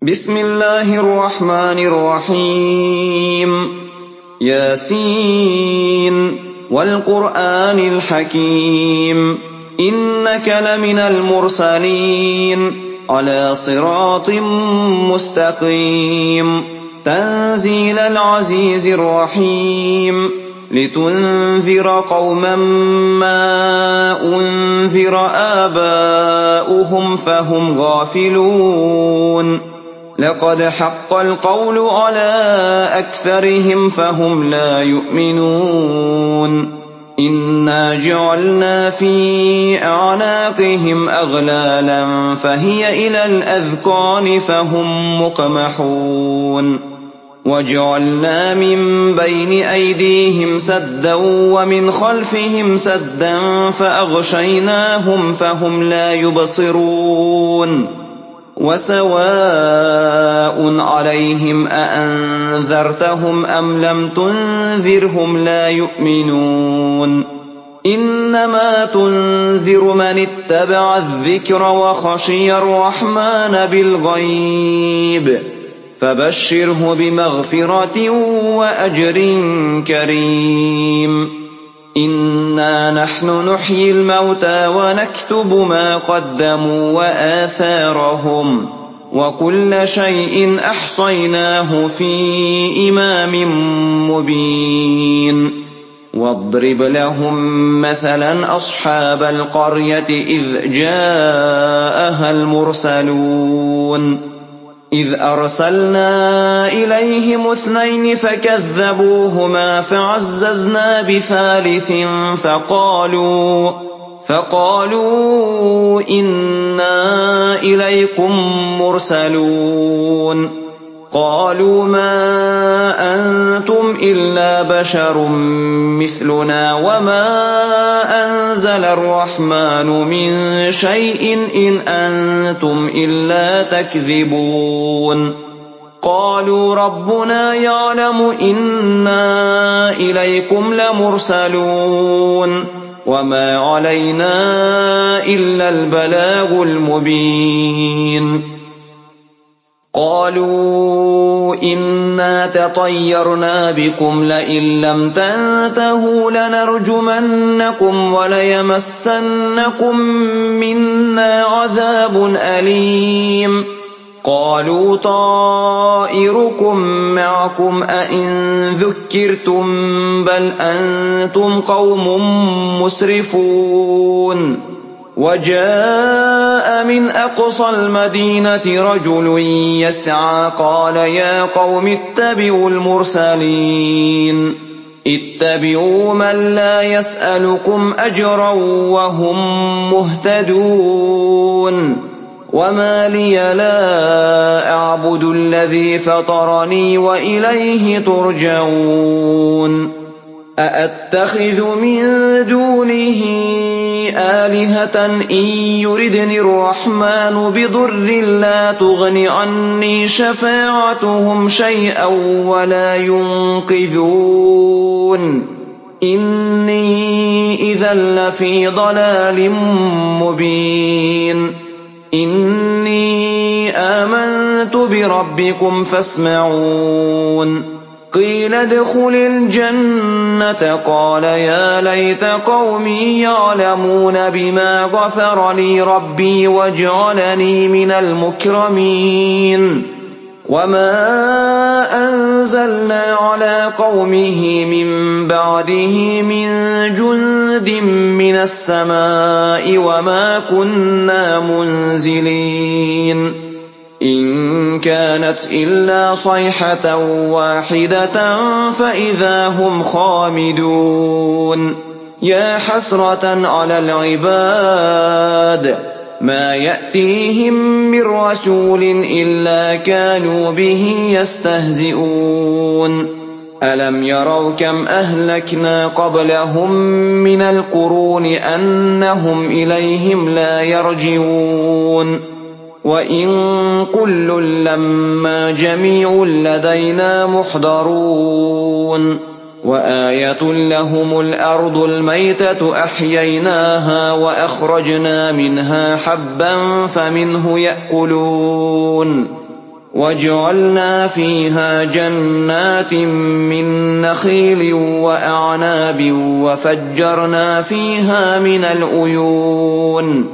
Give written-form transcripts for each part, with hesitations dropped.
بسم الله الرحمن الرحيم ياسين والقرآن الحكيم إنك لمن المرسلين على صراط مستقيم تنزيل العزيز الرحيم لتنذر قوما ما أنذر آباؤهم فهم غافلون لقد حق القول على أكثرهم فهم لا يؤمنون إنا جعلنا في أعناقهم أغلالا فهي إلى الأذقان فهم مقمحون وجعلنا من بين أيديهم سدا ومن خلفهم سدا فأغشيناهم فهم لا يبصرون وسواء عليهم أأنذرتهم أم لم تنذرهم لا يؤمنون إنما تنذر من اتبع الذكر وخشي الرحمن بالغيب فبشره بمغفرة وأجر كريم إنا نحن نحيي الموتى ونكتب ما قدموا وآثارهم وكل شيء أحصيناه في إمام مبين واضرب لهم مثلا أصحاب القرية إذ جاءها المرسلون إذ أرسلنا إليهم 2 فكذبوهما فعززنا بثالث فقالوا إنا إليكم مرسلون قالوا ما أنتم إلا بشر مثلنا وما أنزل الرحمن من شيء إن أنتم إلا تكذبون قالوا ربنا يعلم إنا إليكم لمرسلون وما علينا إلا البلاغ المبين قالوا إنا تطيرنا بكم لئن لم تنتهوا لنرجمنكم وليمسنكم منا عذاب أليم قالوا طائركم معكم أئن ذكرتم بل أنتم قوم مسرفون وجاء من أقصى المدينة رجل يسعى قال يا قوم اتبعوا المرسلين اتبعوا من لا يسألكم أجرا وهم مهتدون وما لي لا أعبد الذي فطرني وإليه ترجعون أأتخذ من دونه آلهة إن يردني الرحمن بضر لا تغن عني شفاعتهم شيئا ولا ينقذون إني إذا لفي ضلال مبين إني آمنت بربكم فاسمعون قيل ادخل الجنة قال يا ليت قومي يعلمون بما غفر لي ربي وجعلني من المكرمين وما أنزلنا على قومه من بعده من جند من السماء وما كنا منزلين إن كانت إلا صيحة واحدة فإذا هم خامدون يا حسرة على العباد ما يأتيهم من رسول إلا كانوا به يستهزئون ألم يروا كم أهلكنا قبلهم من القرون أنهم إليهم لا يرجعون وإن كل لما جميع لدينا محضرون وآية لهم الأرض الميتة أحييناها وأخرجنا منها حبا فمنه يأكلون وَجَعَلْنَا فِيهَا جَنَّاتٍ مِّن نَّخِيلٍ وَأَعْنَابٍ وَفَجَّرْنَا فِيهَا مِنَ الْعُيُونِ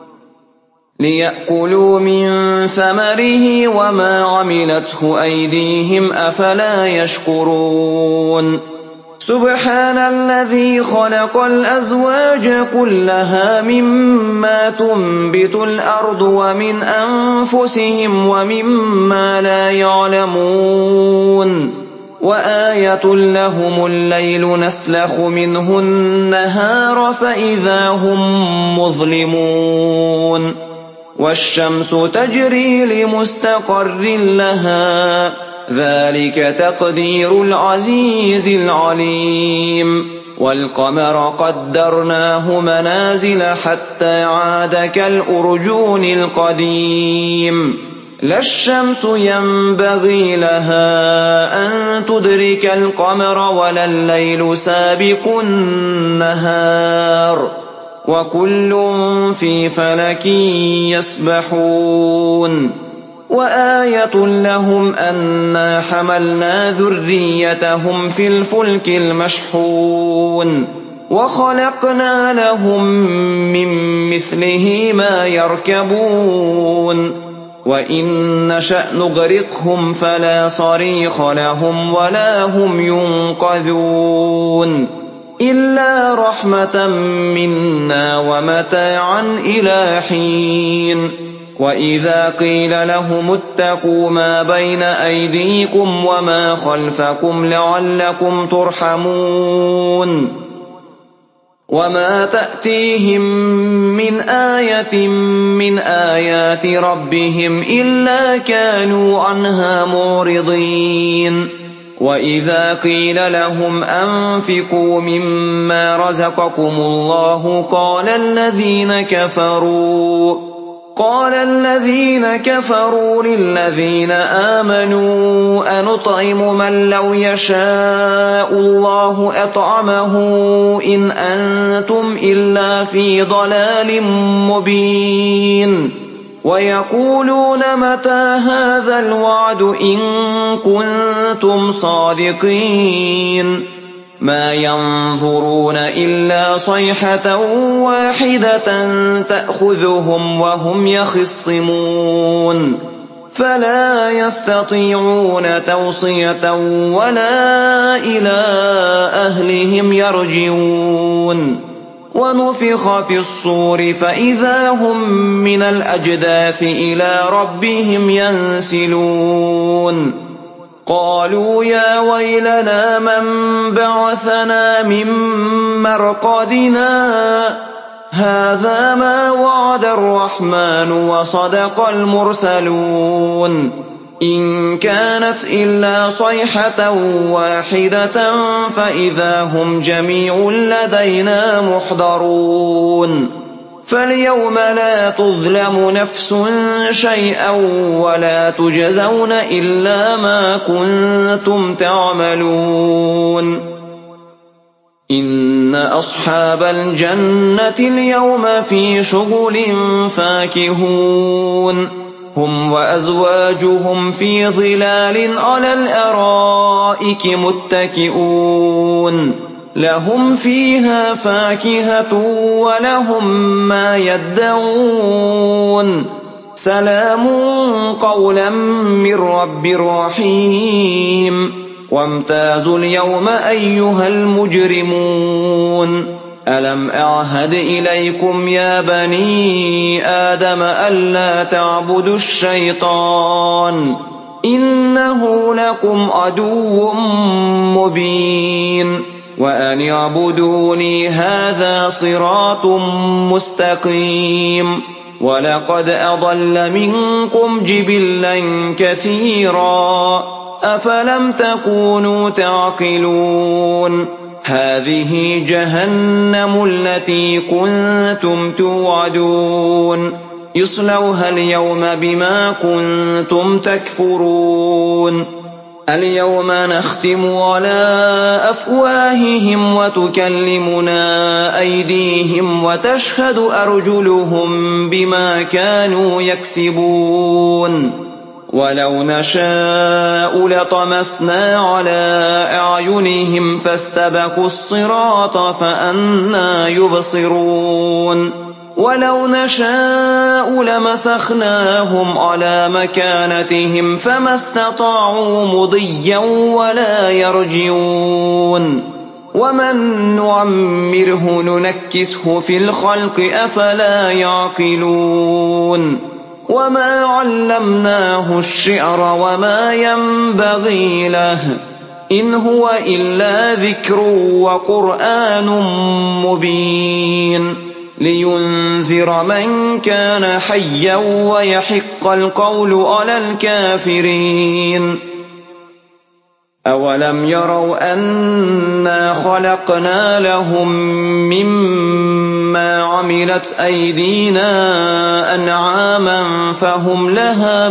لِيَأْكُلُوا مِن ثَمَرِهِ وَمَا عَمِلَتْهُ أَيْدِيهِمْ ۖ أَفَلَا يَشْكُرُونَ سُبْحَانَ الَّذِي خَلَقَ الْأَزْوَاجَ كُلَّهَا مِمَّا تُنبِتُ الْأَرْضُ وَمِنْ أَنفُسِهِمْ وَمِمَّا لَا يَعْلَمُونَ وَآيَةٌ لَّهُمُ اللَّيْلُ نَسْلَخُ مِنْهُ النَّهَارَ فَإِذَا هُم مُّظْلِمُونَ وَالشَّمْسُ تَجْرِي لِمُسْتَقَرٍّ لَّهَا ۚ ذَٰلِكَ تَقْدِيرُ الْعَزِيزِ الْعَلِيمِ وَالْقَمَرَ قَدَّرْنَاهُ مَنَازِلَ حَتَّىٰ عَادَ كَالْأُرْجُونِ الْقَدِيمِ لَا الشَّمْسُ يَنبَغِي لَهَا أَن تُدْرِكَ الْقَمَرَ وَلَا اللَّيْلُ سَابِقُ النَّهَارِ ۚ وَكُلٌّ فِي فَلَكٍ يَسْبَحُونَ وَآيَةٌ لَّهُمْ أَنَّا حَمَلْنَا ذُرِّيَّتَهُمْ فِي الْفُلْكِ الْمَشْحُونِ وَخَلَقْنَا لَهُم مِّن مِّثْلِهِ مَا يَرْكَبُونَ وَإِن نَّشَأْ نُغْرِقْهُمْ فَلَا صَرِيخَ لَهُمْ وَلَا هُمْ يُنقَذُونَ إِلَّا رَحْمَةً مِّنَّا وَمَتَاعًا إِلَىٰ حِينٍ وَإِذَا قِيلَ لَهُمُ اتَّقُوا مَا بَيْنَ أَيْدِيكُمْ وَمَا خَلْفَكُمْ لَعَلَّكُمْ تُرْحَمُونَ وَمَا تَأْتِيهِم مِّنْ آيَةٍ مِّنْ آيَاتِ رَبِّهِمْ إِلَّا كَانُوا عَنْهَا مُعْرِضِينَ وَإِذَا قِيلَ لَهُمْ أَنفِقُوا مِمَّا رَزَقَكُمُ اللَّهُ قَالَ الَّذِينَ كَفَرُوا لِلَّذِينَ آمَنُوا أَنُطْعِمُ مَن لَّوْ يَشَاءُ اللَّهُ أَطْعَمَهُ إِنْ أَنتُمْ إِلَّا فِي ضَلَالٍ مُّبِينٍ وَيَقُولُونَ مَتَىٰ هَٰذَا الْوَعْدُ إِن كُنتُمْ صَادِقِينَ مَا يَنظُرُونَ إِلَّا صَيْحَةً وَاحِدَةً تَأْخُذُهُمْ وَهُمْ يَخِصِّمُونَ فَلَا يَسْتَطِيعُونَ تَوْصِيَةً وَلَا إِلَىٰ أَهْلِهِمْ يَرْجِعُونَ وَنُفِخَ فِي الصُّورِ فَإِذَا هُم مِّنَ الْأَجْدَاثِ إِلَىٰ رَبِّهِمْ يَنسِلُونَ قَالُوا يَا وَيْلَنَا مَن بَعَثَنَا مِن مَّرْقَدِنَا هَٰذَا مَا وَعَدَ الرَّحْمَٰنُ وَصَدَقَ الْمُرْسَلُونَ إِن كَانَتْ إِلَّا صَيْحَةً وَاحِدَةً فَإِذَا هُمْ جَمِيعٌ لَّدَيْنَا مُحْضَرُونَ فَالْيَوْمَ لَا تُظْلَمُ نَفْسٌ شَيْئًا وَلَا تُجْزَوْنَ إِلَّا مَا كُنتُمْ تَعْمَلُونَ إِنَّ أَصْحَابَ الْجَنَّةِ الْيَوْمَ فِي شُغُلٍ فَاكِهُونَ هُمْ وَأَزْوَاجُهُمْ فِي ظِلَالٍ عَلَى الْأَرَائِكِ مُتَّكِئُونَ لَهُمْ فِيهَا فَاكِهَةٌ وَلَهُم مَّا يَدَّعُونَ سَلَامٌ قَوْلًا مِّن رَّبٍّ رَّحِيمٍ وَامْتَازُوا الْيَوْمَ أَيُّهَا الْمُجْرِمُونَ أَلَمْ أَعْهَدْ إِلَيْكُمْ يَا بَنِي آدَمَ أَلَّا تَعْبُدُوا الشَّيْطَانَ إِنَّهُ لَكُمْ عَدُوٌّ مُّبِينٌ وَأَنِ اعْبُدُونِي هَٰذَا صِرَاطٌ مُّسْتَقِيمٌ وَلَقَدْ أَضَلَّ مِنكُمْ جِبِلًّا كَثِيرًا أَفَلَمْ تَكُونُوا تَعْقِلُونَ هَٰذِهِ جَهَنَّمُ الَّتِي كُنتُمْ تُوعَدُونَ اصْلَوْهَا الْيَوْمَ بِمَا كُنتُمْ تَكْفُرُونَ الْيَوْمَ نَخْتِمُ عَلَىٰ أَفْوَاهِهِمْ وَتُكَلِّمُنَا أَيْدِيهِمْ وَتَشْهَدُ أَرْجُلُهُم بِمَا كَانُوا يَكْسِبُونَ وَلَوْ نَشَاءُ لَطَمَسْنَا عَلَىٰ أَعْيُنِهِمْ فَاسْتَبَقُوا الصِّرَاطَ فَأَنَّىٰ يُبْصِرُونَ وَلَوْ نَشَاءُ لَمَسَخْنَاهُمْ عَلَىٰ مَكَانَتِهِمْ فَمَا اسْتَطَاعُوا مُضِيًّا وَلَا يَرْجِعُونَ وَمَن نُّعَمِّرْهُ نُنَكِّسْهُ فِي الْخَلْقِ ۖ أَفَلَا يَعْقِلُونَ وَمَا عَلَّمْنَاهُ الشِّعْرَ وَمَا يَنبَغِي لَهُ ۚ إِنْ هُوَ إِلَّا ذِكْرٌ وَقُرْآنٌ مُّبِينٌ لِيُنذِرَ مَن كَانَ حَيًّا وَيَحِقَّ الْقَوْلُ عَلَى الْكَافِرِينَ أَوَلَمْ يَرَوْا أَنَّا خَلَقْنَا لَهُم مِّمَّا عَمِلَتْ أَيْدِينَا أَنْعَامًا فَهُمْ لَهَا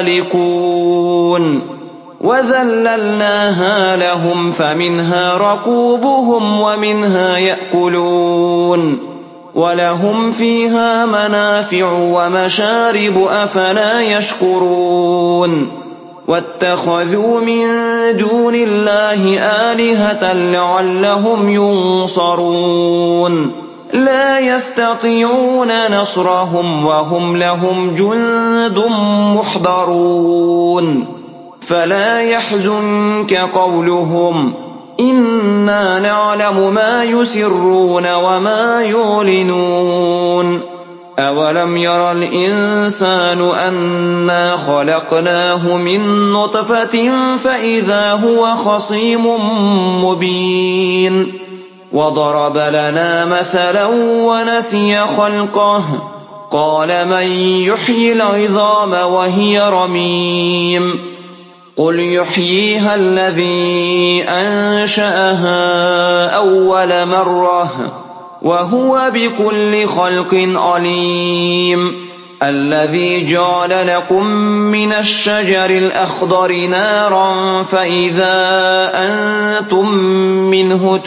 مَالِكُونَ وَذَلَّلْنَاهَا لَهُمْ فَمِنْهَا رَكُوبُهُمْ وَمِنْهَا يَأْكُلُونَ وَلَهُمْ فِيهَا مَنَافِعُ وَمَشَارِبُ ۖ أَفَلَا يَشْكُرُونَ وَاتَّخَذُوا مِن دُونِ اللَّهِ آلِهَةً لَّعَلَّهُمْ يُنصَرُونَ لَا يَسْتَطِيعُونَ نَصْرَهُمْ وَهُمْ لَهُمْ جُندٌ مُّحْضَرُونَ فَلَا يَحْزُنكَ قَوْلُهُمْ ۘ إِنَّا نَعْلَمُ مَا يُسِرُّونَ وَمَا يُعْلِنُونَ أَوَلَمْ يَرَ الْإِنسَانُ أَنَّا خَلَقْنَاهُ مِن نُّطْفَةٍ فَإِذَا هُوَ خَصِيمٌ مُّبِينٌ وَضَرَبَ لَنَا مَثَلًا وَنَسِيَ خَلْقَهُ قَالَ مَن يُحْيِي الْعِظَامَ وَهِيَ رَمِيمٌ قُلْ يُحْيِيهَا الَّذِي أَنشَأَهَا أَوَّلَ مَرَّةٍ وَهُوَ بِكُلِّ خَلْقٍ عَلِيمٌ الَّذِي جَعَلَ لَكُم مِّنَ الشَّجَرِ الْأَخْضَرِ نَارًا فَإِذَا أَنتُم مِّنْهُ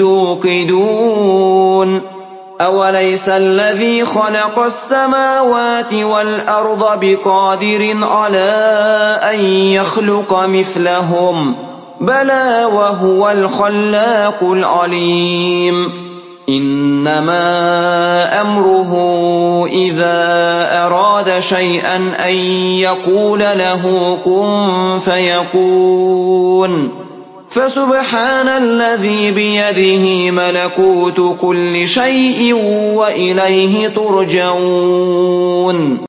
تُوقِدُونَ أَوَلَيْسَ الَّذِي خَلَقَ السَّمَاوَاتِ وَالْأَرْضَ بِقَادِرٍ عَلَىٰ أَن يَخْلُقَ مِثْلَهُم ۚ بَلَىٰ وَهُوَ الْخَلَّاقُ الْعَلِيمُ إِنَّمَا أَمْرُهُ إِذَا أَرَادَ شَيْئًا أَن يَقُولَ لَهُ كُن فَيَكُونُ فَسُبْحَانَ الَّذِي بِيَدِهِ مَلَكُوتُ كُلِّ شَيْءٍ وَإِلَيْهِ تُرْجَعُونَ